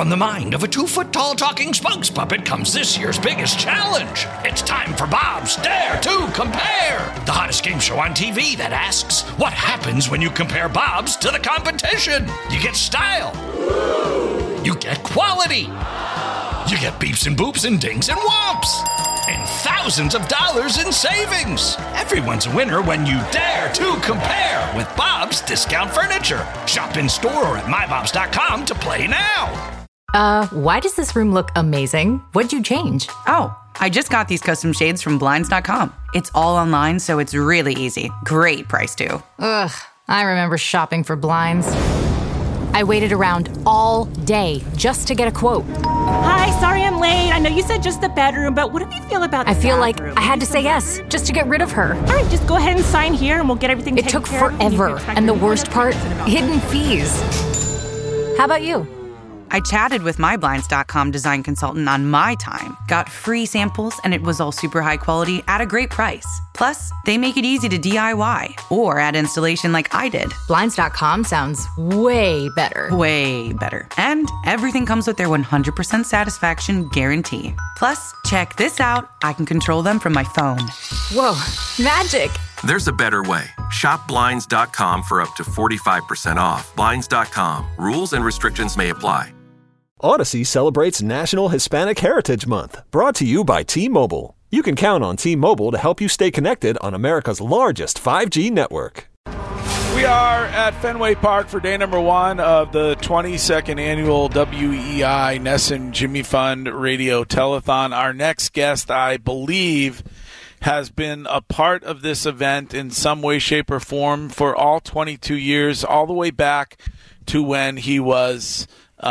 From the mind of a 2-foot-tall talking spokes puppet comes this year's biggest challenge. It's time for Bob's Dare to Compare, the hottest game show on TV that asks, what happens when you compare Bob's to the competition? You get style. You get quality. You get beeps and boops and dings and whomps. And thousands of dollars in savings. Everyone's a winner when you dare to compare with Bob's Discount Furniture. Shop in store or at mybobs.com to play now. Why does this room look amazing? What'd you change? Oh, I just got these custom shades from Blinds.com. It's all online, so it's really easy. Great price, too. Ugh, I remember shopping for blinds. I waited around all day just to get a quote. Hi, sorry I'm late. I know you said just the bedroom, but what do you feel about the I feel bathroom? like I had to say yes just to get rid of her. All right, just go ahead and sign here and we'll get everything It taken took care of. forever, and the worst part, hidden fees. How about you? I chatted with my Blinds.com design consultant on my time, got free samples, and it was all super high quality at a great price. Plus, they make it easy to DIY or add installation like I did. Blinds.com sounds way better. Way better. And everything comes with their 100% satisfaction guarantee. Plus, check this out. I can control them from my phone. Whoa, magic. There's a better way. Shop Blinds.com for up to 45% off. Blinds.com. Rules and restrictions may apply. Odyssey celebrates National Hispanic Heritage Month, brought to you by T-Mobile. You can count on T-Mobile to help you stay connected on America's largest 5G network. We are at Fenway Park for day number 1 of the 22nd annual WEI Nesson Jimmy Fund Radio Telethon. Our next guest, I believe, has been a part of this event in some way, shape, or form for all 22 years, all the way back to when he was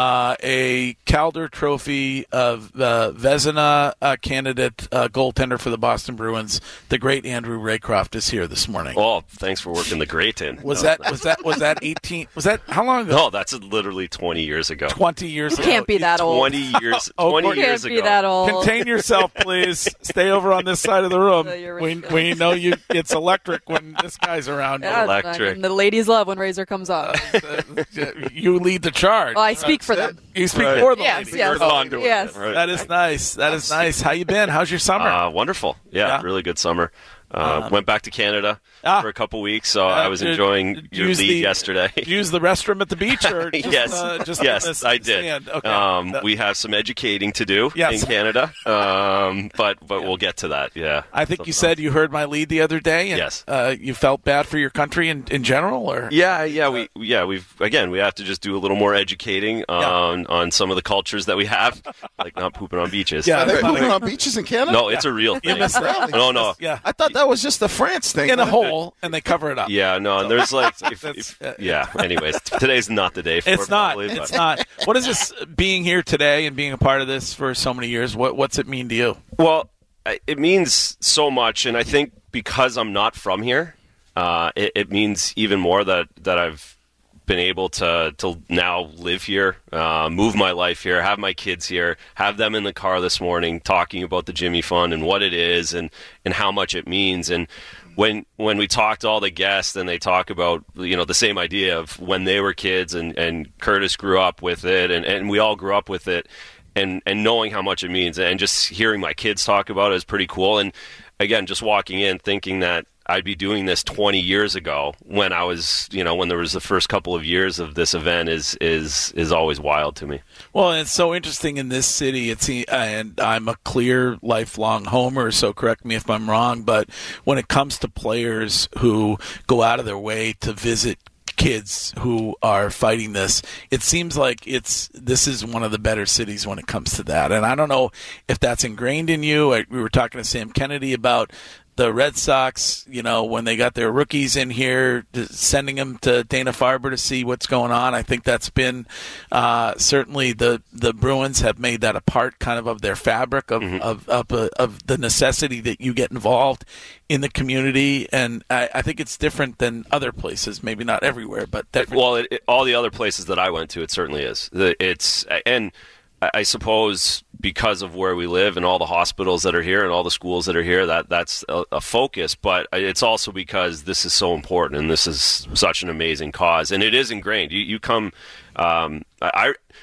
a Calder Trophy of Vezina candidate, goaltender for the Boston Bruins. The great Andrew Raycroft is here this morning. Oh, thanks for working the great in. Was that 18? Was that how long ago? No, that's literally 20 years ago. 20 years ago. Can't be that old. 20 years. 20 years Can't ago. be that old. Contain yourself, please. Stay over on this side of the room. We know it's electric when this guy's around. Yeah, Electric. I mean, the ladies love when Razor comes on. You lead the charge. Well, I speak for them. You speak for them. Yes, yes. Yes. Right. That is nice. That is nice. How you been? How's your summer? Wonderful. Yeah, really good summer. Went back to Canada for a couple weeks, so I was enjoying your lead yesterday. Did you use the restroom at the beach? Or just, yes, I did. Okay. We have some educating to do in Canada, but we'll get to that. Yeah, I think you said you heard my lead the other day. And, yes, you felt bad for your country in general, or we have to just do a little more educating on some of the cultures that we have, like not pooping on beaches. Yeah, they're pooping on beaches in Canada. No, it's a real thing. No. Yeah, I thought that was just the France thing. In a hole, and they cover it up. Yeah, no, and there's like, anyways, today's not the day for it. It's not. What is this, being here today and being a part of this for so many years, what's it mean to you? Well, it means so much, and I think because I'm not from here, it means even more that I've been able to now live here, move my life here, have my kids here, have them in the car this morning talking about the Jimmy Fund and what it is and how much it means. And when we talk to all the guests and they talk about, the same idea of when they were kids and Curtis grew up with it and we all grew up with it and knowing how much it means and just hearing my kids talk about it is pretty cool. And again, just walking in thinking that I'd be doing this 20 years ago when I was, when there was the first couple of years of this event is always wild to me. Well, it's so interesting in this city. And I'm a clear lifelong homer, so correct me if I'm wrong. But when it comes to players who go out of their way to visit kids who are fighting this, it seems like this is one of the better cities when it comes to that. And I don't know if that's ingrained in you. We were talking to Sam Kennedy about the Red Sox, when they got their rookies in here, sending them to Dana-Farber to see what's going on. I think that's been certainly the Bruins have made that a part kind of their fabric of the necessity that you get involved in the community. And I think it's different than other places, maybe not everywhere, but definitely. Well, all the other places that I went to, it certainly is. And I suppose because of where we live and all the hospitals that are here and all the schools that are here, that's a focus. But it's also because this is so important and this is such an amazing cause. And it is ingrained. You come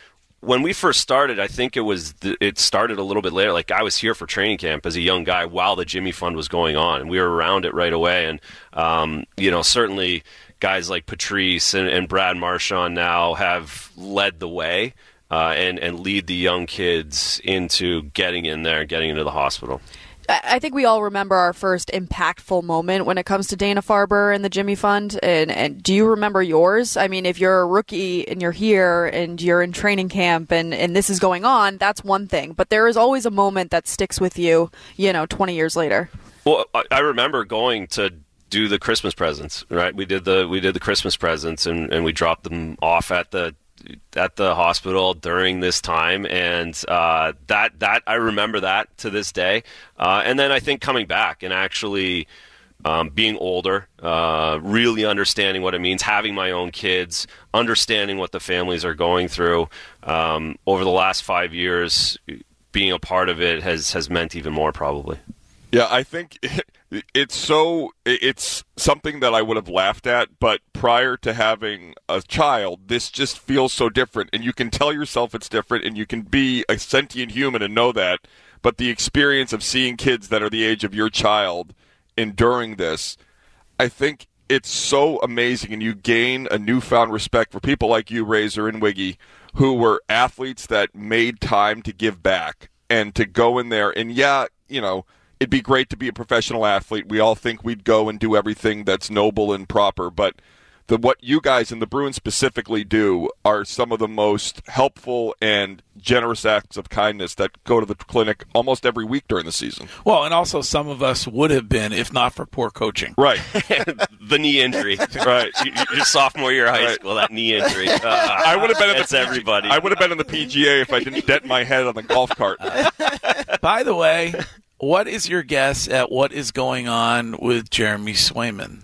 when we first started, I think it started a little bit later. Like I was here for training camp as a young guy while the Jimmy Fund was going on, and we were around it right away. And certainly guys like Patrice and Brad Marchand now have led the way and lead the young kids into getting in there and getting into the hospital. I think we all remember our first impactful moment when it comes to Dana-Farber and the Jimmy Fund. And do you remember yours? I mean, if you're a rookie and you're here and you're in training camp and this is going on, that's one thing. But there is always a moment that sticks with you, 20 years later. Well, I remember going to do the Christmas presents, right? We did the Christmas presents and we dropped them off at the hospital during this time, and that I remember that to this day. And then I think coming back and actually being older, really understanding what it means, having my own kids, understanding what the families are going through over the last 5 years, being a part of it has meant even more probably. Yeah, I think it's something that I would have laughed at, but prior to having a child, this just feels so different, and you can tell yourself it's different, and you can be a sentient human and know that, but the experience of seeing kids that are the age of your child enduring this, I think it's so amazing, and you gain a newfound respect for people like you, Razor and Wiggy, who were athletes that made time to give back and to go in there, and it'd be great to be a professional athlete. We all think we'd go and do everything that's noble and proper, but what you guys and the Bruins specifically do are some of the most helpful and generous acts of kindness that go to the clinic almost every week during the season. Well, and also some of us would have been if not for poor coaching. Right. The knee injury. Right. Your sophomore year of high school, that knee injury. I would have been at everybody. I would have been in the PGA if I didn't dent my head on the golf cart. By the way, what is your guess at what is going on with Jeremy Swayman?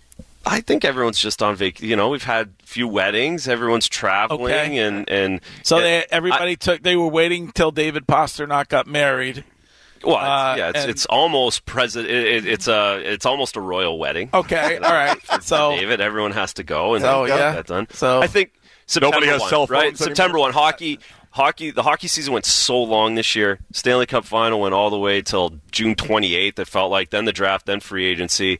I think everyone's just on vacation. We've had a few weddings. Everyone's traveling, and so they were waiting till David Pastrnak got married. Well, it's almost it's almost a royal wedding. Okay, all right. So David, everyone has to go and get that done. So I think September nobody has 1, cell phones right? anymore? September 1, the hockey season went so long this year. Stanley Cup final went all the way till June 28th. It felt like then the draft, then free agency.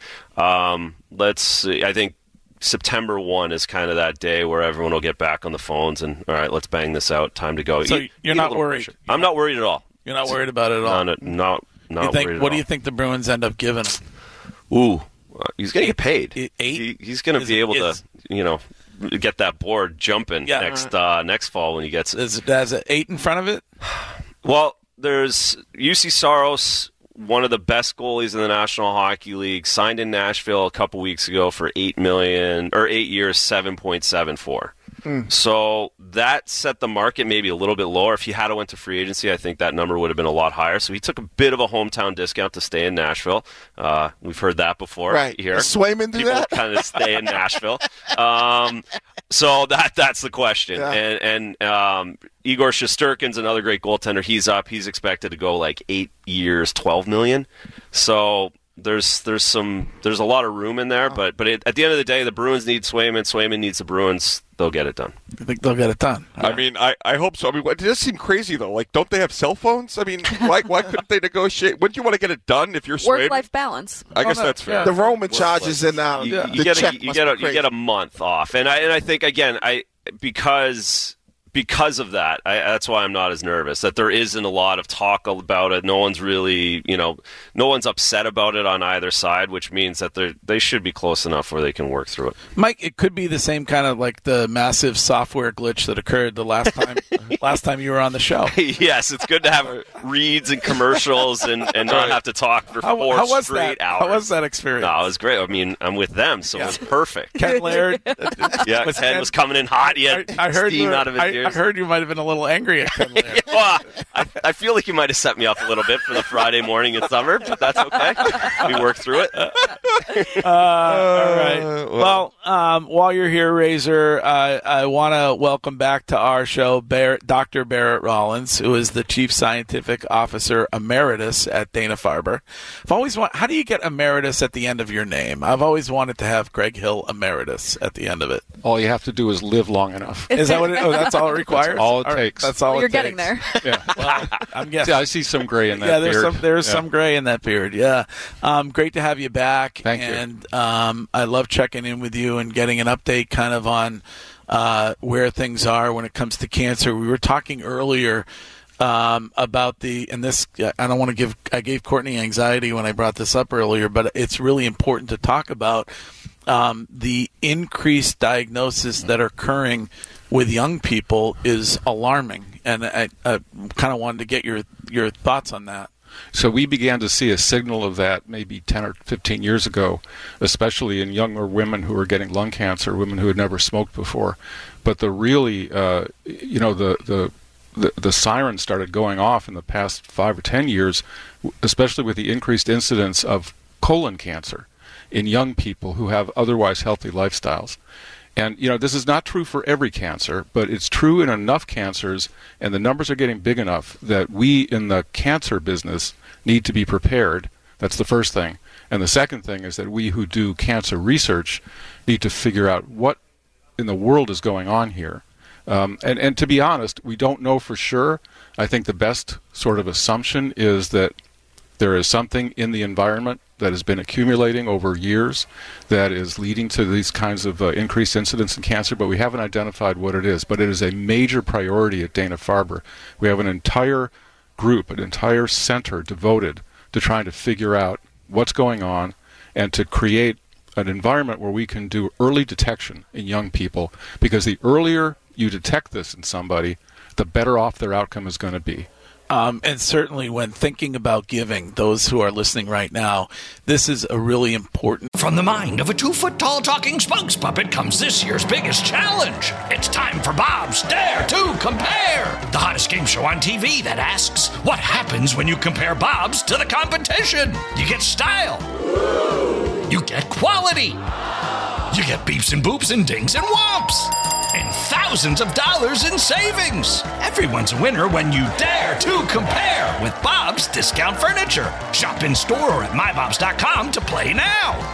Let's see. I think September 1 is kind of that day where everyone will get back on the phones and all right, let's bang this out. Time to go. So you're not worried? Pressure. I'm not worried at all. You're not worried about it at all? Not worried at all. What do you think the Bruins end up giving him? Ooh, he's going to get paid. 8? He's going to be able to, get that board jumping next fall when he gets it. Has an 8 in front of it? Well, there's UC Saros, one of the best goalies in the National Hockey League, signed in Nashville a couple weeks ago for $8 million or 8 years, $7.74. So that set the market maybe a little bit lower. If he had went to free agency, I think that number would have been a lot higher. So he took a bit of a hometown discount to stay in Nashville. We've heard that before here. Does Swayman do People that? kind of stay in Nashville. So that's the question. Yeah. And Igor Shesterkin's another great goaltender. He's up. He's expected to go like 8 years, $12 million. So there's a lot of room in there. But at the end of the day, the Bruins need Swayman. Swayman needs the Bruins. They'll get it done. I think they'll get it done. Yeah. I mean, I hope so. I mean, it does seem crazy, though. Like, don't they have cell phones? I mean, why couldn't they negotiate? Wouldn't you want to get it done if you're Swayman? Work-life balance. I guess that's fair. The Roman charges and you get a month off, and I think again because of that, that's why I'm not as nervous. That there isn't a lot of talk about it. No one's really, no one's upset about it on either side, which means that they should be close enough where they can work through it. Mike, it could be the same kind of like the massive software glitch that occurred the last time you were on the show. Yes, it's good to have reads and commercials and not have to talk for 4 straight hours. How was that experience? No, it was great. I mean, I'm with them, so it was perfect. Ken Laird. His head was coming in hot. He had steam out of his ears. I heard you might have been a little angry at Ken Laird. Well, I feel like you might have set me up a little bit for the Friday morning in summer, but that's okay. We worked through it. All right. Well, while you're here, Razor, I want to welcome back to our show Dr. Barrett Rollins, who is the Chief Scientific Officer Emeritus at Dana-Farber. How do you get Emeritus at the end of your name? I've always wanted to have Greg Hill Emeritus at the end of it. All you have to do is live long enough. Is that what it is? Oh, that's all all it requires? That's all it takes. That's all You're it getting takes. there. Yeah. Well, I'm guessing. Yeah, I see some gray in that beard. There's some gray in that beard, yeah. Great to have you back. Thank you. And I love checking in with you and getting an update kind of on where things are when it comes to cancer. We were talking earlier about I gave Courtney anxiety when I brought this up earlier, but it's really important to talk about the increased diagnosis that are occurring with young people is alarming, and I kind of wanted to get your thoughts on that. So we began to see a signal of that maybe 10 or 15 years ago, especially in younger women who were getting lung cancer, women who had never smoked before. But the really, the siren started going off in the past 5 or 10 years, especially with the increased incidence of colon cancer in young people who have otherwise healthy lifestyles. And, this is not true for every cancer, but it's true in enough cancers, and the numbers are getting big enough that we in the cancer business need to be prepared. That's the first thing. And the second thing is that we who do cancer research need to figure out what in the world is going on here. And to be honest, we don't know for sure. I think the best sort of assumption is that there is something in the environment that has been accumulating over years that is leading to these kinds of increased incidence in cancer, but we haven't identified what it is. But it is a major priority at Dana-Farber. We have an entire group, an entire center devoted to trying to figure out what's going on and to create an environment where we can do early detection in young people, because the earlier you detect this in somebody, the better off their outcome is going to be. And certainly when thinking about giving, those who are listening right now, this is a really important... From the mind of a 2-foot-tall talking spokes puppet comes this year's biggest challenge. It's time for Bob's Dare to Compare, the hottest game show on TV that asks, what happens when you compare Bob's to the competition? You get style. You get quality. You get beeps and boops and dings and whomps. And thousands of dollars in savings. Everyone's a winner when you dare to compare with Bob's Discount Furniture. Shop in store or at mybobs.com to play now.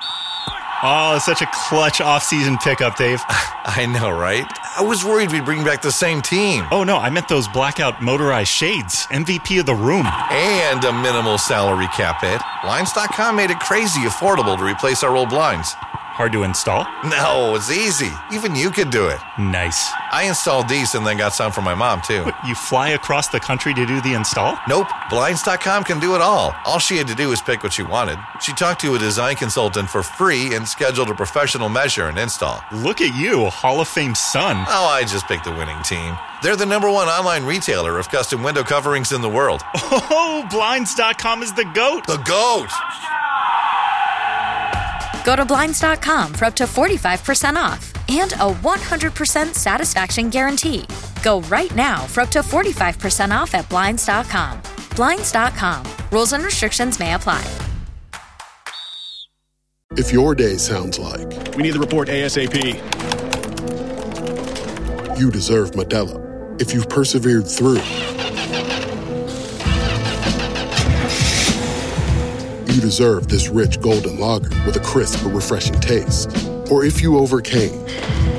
Oh, such a clutch off-season pickup, Dave. I know, right? I was worried we'd bring back the same team. Oh, no, I meant those blackout motorized shades. MVP of the room. And a minimal salary cap hit. Blinds.com made it crazy affordable to replace our old blinds. Hard to install? No, it's easy. Even you could do it. Nice. I installed these and then got some for my mom, too. What, you fly across the country to do the install? Nope. Blinds.com can do it all. All she had to do was pick what she wanted. She talked to a design consultant for free and scheduled a professional measure and install. Look at you, a Hall of Fame son. Oh, I just picked the winning team. They're the #1 online retailer of custom window coverings in the world. Oh, Blinds.com is the GOAT. The GOAT! Go to Blinds.com for up to 45% off and a 100% satisfaction guarantee. Go right now for up to 45% off at Blinds.com. Blinds.com. Rules and restrictions may apply. If your day sounds like... We need the report ASAP. You deserve Modelo. If you've persevered through... You deserve this rich golden lager with a crisp but refreshing taste. Or if you overcame. 2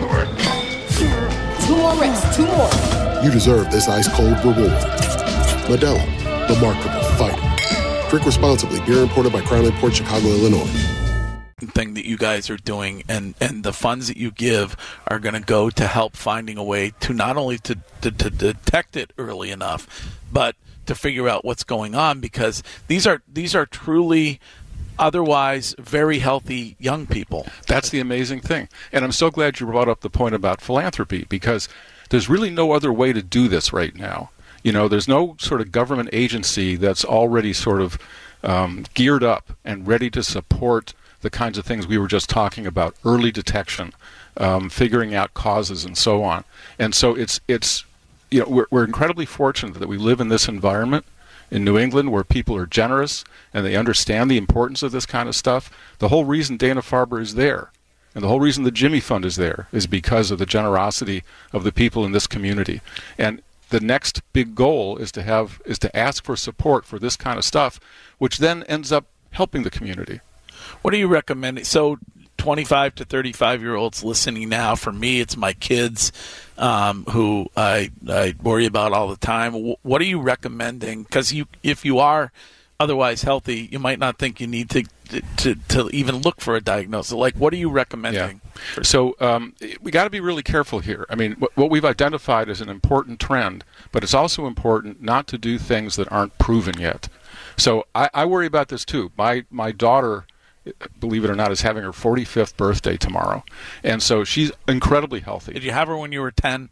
more reps, 2 more. You deserve this ice-cold reward. Modelo, the mark of a fighter. Drink responsibly. Beer imported by Crown Port Chicago, Illinois. Thing that you guys are doing, and the funds that you give are going to go to help finding a way to not only to detect it early enough, but to figure out what's going on, because these are truly otherwise very healthy young people. That's the amazing thing. And I'm so glad you brought up the point about philanthropy, because there's really no other way to do this right now. There's no sort of government agency that's already sort of geared up and ready to support the kinds of things we were just talking about, early detection, figuring out causes and so on. And so it's we're incredibly fortunate that we live in this environment in New England where people are generous and they understand the importance of this kind of stuff. The whole reason Dana-Farber is there and the whole reason the Jimmy Fund is there is because of the generosity of the people in this community. And the next big goal is to ask for support for this kind of stuff, which then ends up helping the community. What do you recommend? So 25 to 35-year-olds listening now. For me, it's my kids who I worry about all the time. What are you recommending? Because if you are otherwise healthy, you might not think you need to even look for a diagnosis. Like, what are you recommending? Yeah. So we got to be really careful here. I mean, what we've identified is an important trend, but it's also important not to do things that aren't proven yet. So I worry about this too. My daughter, believe it or not, is having her 45th birthday tomorrow. And so she's incredibly healthy. Did you have her when you were 10?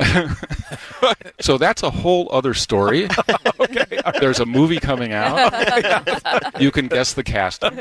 So that's a whole other story. Okay. There's a movie coming out. You can guess the casting.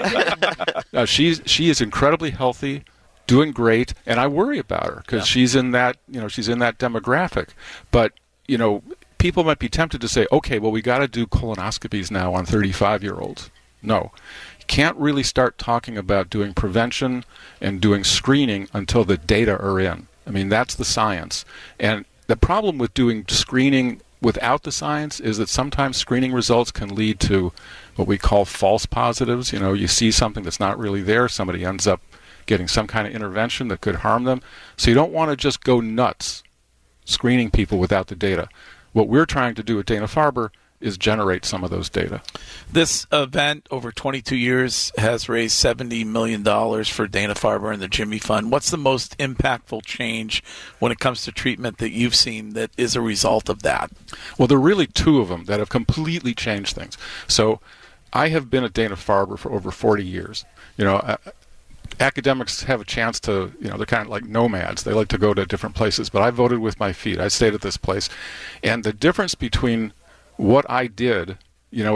She is incredibly healthy, doing great, and I worry about her because she's in that demographic. But, people might be tempted to say, okay, well, we got to do colonoscopies now on 35-year-olds. No. You can't really start talking about doing prevention and doing screening until the data are in. I mean, that's the science. And the problem with doing screening without the science is that sometimes screening results can lead to what we call false positives. You see something that's not really there. Somebody ends up getting some kind of intervention that could harm them. So you don't want to just go nuts screening people without the data. What we're trying to do at Dana-Farber is generate some of those data. This event over 22 years has raised $70 million for Dana-Farber and the Jimmy Fund. What's the most impactful change when it comes to treatment that you've seen that is a result of that? Well, there are really two of them that have completely changed things. So I have been at Dana-Farber for over 40 years. Academics have a chance to, they're kind of like nomads. They like to go to different places. But I voted with my feet. I stayed at this place. And the difference between what I did, in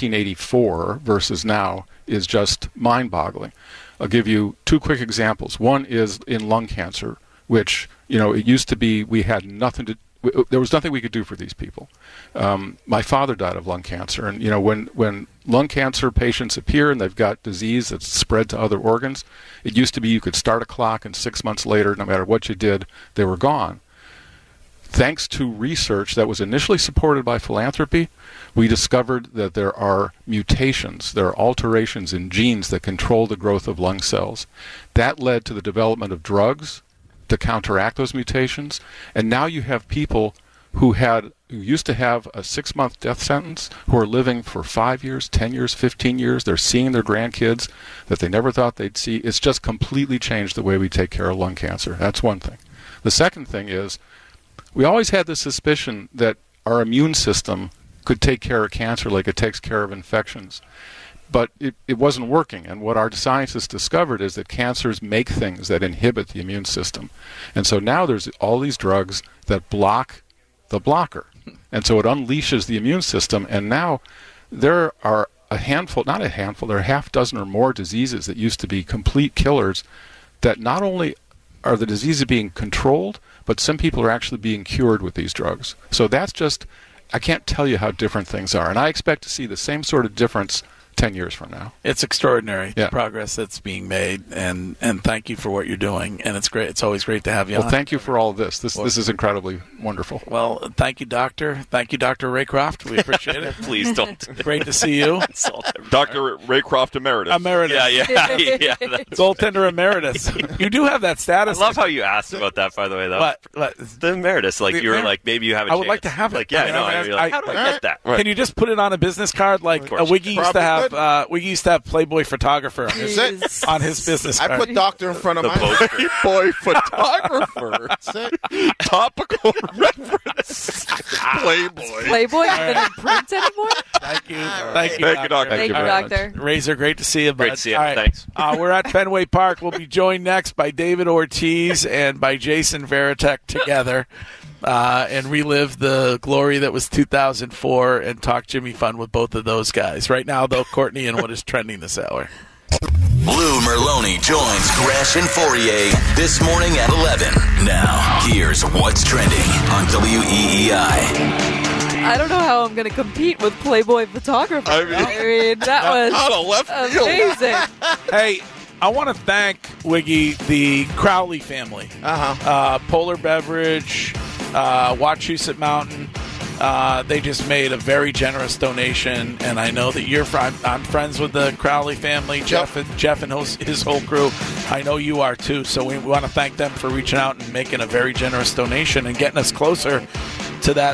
1984 versus now is just mind-boggling. I'll give you two quick examples. One is in lung cancer, which, it used to be we had there was nothing we could do for these people. My father died of lung cancer, and when lung cancer patients appear and they've got disease that's spread to other organs, it used to be you could start a clock and 6 months later, no matter what you did, they were gone. Thanks to research that was initially supported by philanthropy, we discovered that there are mutations, there are alterations in genes that control the growth of lung cells. That led to the development of drugs to counteract those mutations, and now you have people who used to have a 6-month death sentence who are living for 5 years, 10 years, 15 years. They're seeing their grandkids that they never thought they'd see. It's just completely changed the way we take care of lung cancer. That's one thing. The second thing is we always had the suspicion that our immune system could take care of cancer like it takes care of infections. But it wasn't working, and what our scientists discovered is that cancers make things that inhibit the immune system. And so now there's all these drugs that block the blocker. And so it unleashes the immune system, and now there are there are a half dozen or more diseases that used to be complete killers that not only are the diseases being controlled, but some people are actually being cured with these drugs. So that's just, I can't tell you how different things are. And I expect to see the same sort of difference 10 years from now. It's extraordinary, the progress that's being made, and thank you for what you're doing. And it's great. It's always great to have you on. Well, thank you for all of this. This is incredibly wonderful. Well, thank you, Doctor. Thank you, Dr. Raycroft. We appreciate it. Please don't. Great to see you. Dr. Raycroft Emeritus. Yeah. Goaltender Emeritus. You do have that status. I love how you asked about that, by the way, though. What? The Emeritus. You were like, maybe you have a chance. I would like to have it. You're like, how do I get that? Right. Can you just put it on a business card like Wiggy used to have? Wiggy used to have Playboy photographer on his business card. I put doctor in front of my Playboy photographer. Topical reference. Playboy. Playboy isn't in print anymore? Thank you. Thank you, Doctor. Thank you, Doctor. Razor, great to see you, bud. Great to see you. All right. Thanks. We're at Fenway Park. We'll be joined next by David Ortiz and by Jason Varitek together. And relive the glory that was 2004 and talk Jimmy Fund with both of those guys. Right now, though, Courtney and what is trending this hour. Lou Merloni joins Gresh and Fourier this morning at 11. Now, here's what's trending on WEEI. I don't know how I'm going to compete with Playboy photographer. I mean that was out of left field. Amazing. Hey, I want to thank Wiggy, the Crowley family. Polar Beverage, Wachusett Mountain, They just made a very generous donation, and I know that I'm friends with the Crowley family, Jeff and his whole crew. I know you are too, so we want to thank them for reaching out and making a very generous donation and getting us closer to that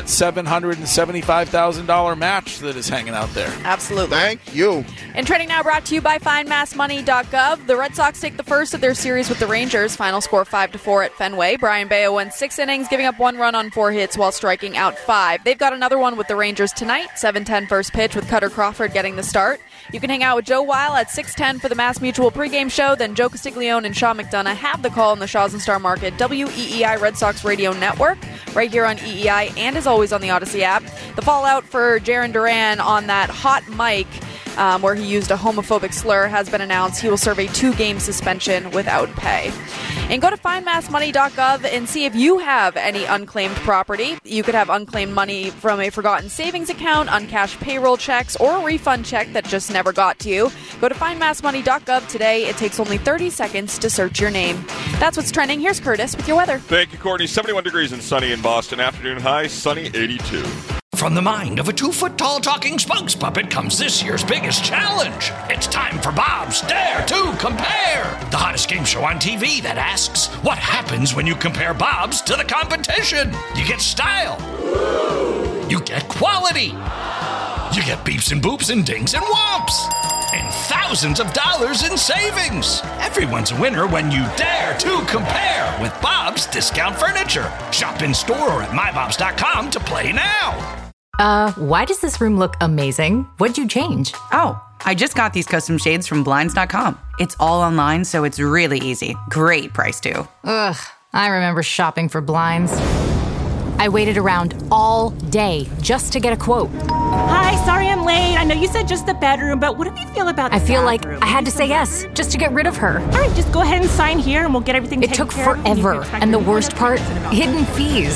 $775,000 match that is hanging out there. Absolutely. Thank you. And trending now brought to you by FindMassMoney.gov. The Red Sox take the first of their series with the Rangers. Final score 5-4 at Fenway. Brian Bayo went 6 innings, giving up 1 run on 4 hits while striking out 5. They've got another one with the Rangers tonight. 7:10 first pitch with Cutter Crawford getting the start. You can hang out with Joe Weil at 6:10 for the Mass Mutual pregame show. Then Joe Castiglione and Sean McDonough have the call in the Shaws and Star Market WEEI Red Sox Radio Network, right here on EEI and as always on the Odyssey app. The fallout for Jarren Duran on that hot mic where he used a homophobic slur has been announced. He will serve a 2-game suspension without pay. And go to findmassmoney.gov and see if you have any unclaimed property. You could have unclaimed money from a forgotten savings account, uncashed payroll checks, or a refund check that just never got to you. Go to findmassmoney.gov today. It takes only 30 seconds to search your name. That's what's trending. Here's Curtis with your weather. Thank you, Courtney. 71 degrees and sunny in Boston. Afternoon high, sunny 82. From the mind of a 2-foot-tall talking spokes puppet comes this year's biggest challenge. It's time for Bob's Dare to Compare, the hottest game show on TV that asks, what happens when you compare Bob's to the competition? You get style. You get quality. You get beeps and boops and dings and whomps. And thousands of dollars in savings. Everyone's a winner when you dare to compare with Bob's Discount Furniture. Shop in store or at mybobs.com to play now. Why does this room look amazing? What'd you change? Oh, I just got these custom shades from Blinds.com. It's all online, so it's really easy. Great price, too. Ugh, I remember shopping for blinds. I waited around all day just to get a quote. Hi, sorry I'm late. I know you said just the bedroom, but what do you feel about the I feel bathroom? like I had to say yes, just to get rid of her. All right, just go ahead and sign here and we'll get everything taken care of. It took forever, and the worst part, hidden fees.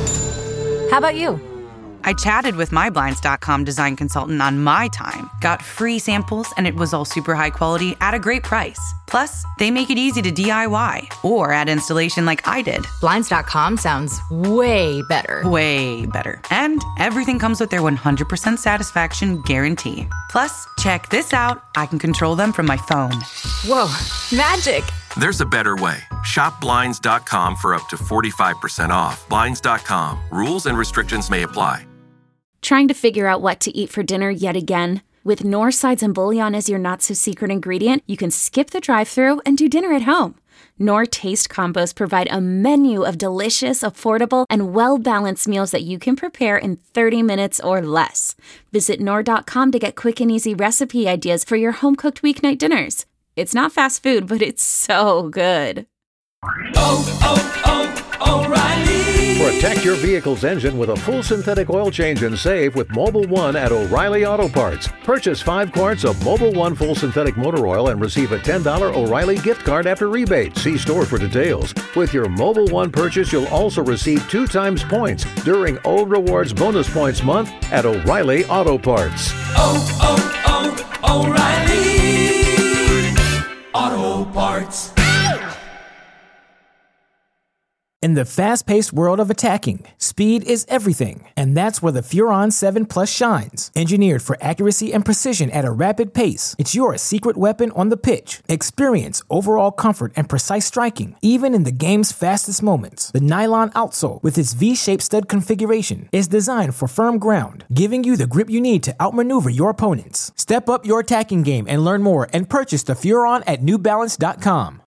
How about you? I chatted with my Blinds.com design consultant on my time, got free samples, and it was all super high quality at a great price. Plus, they make it easy to DIY or add installation like I did. Blinds.com sounds way better. Way better. And everything comes with their 100% satisfaction guarantee. Plus, check this out. I can control them from my phone. Whoa, magic. There's a better way. Shop Blinds.com for up to 45% off. Blinds.com. Rules and restrictions may apply. Trying to figure out what to eat for dinner yet again? With Knorr Sides and Bouillon as your not-so-secret ingredient, you can skip the drive-thru and do dinner at home. Knorr Taste Combos provide a menu of delicious, affordable, and well-balanced meals that you can prepare in 30 minutes or less. Visit Knorr.com to get quick and easy recipe ideas for your home-cooked weeknight dinners. It's not fast food, but it's so good. O'Reilly. Protect your vehicle's engine with a full synthetic oil change and save with Mobil 1 at O'Reilly Auto Parts. Purchase 5 quarts of Mobil 1 full synthetic motor oil and receive a $10 O'Reilly gift card after rebate. See store for details. With your Mobil 1 purchase, you'll also receive 2 times points during O Rewards Bonus Points Month at O'Reilly Auto Parts. O'Reilly Auto Parts. In the fast-paced world of attacking, speed is everything, and that's where the Furon 7 Plus shines. Engineered for accuracy and precision at a rapid pace, it's your secret weapon on the pitch. Experience overall comfort and precise striking, even in the game's fastest moments. The nylon outsole, with its V-shaped stud configuration, is designed for firm ground, giving you the grip you need to outmaneuver your opponents. Step up your attacking game and learn more and purchase the Furon at NewBalance.com.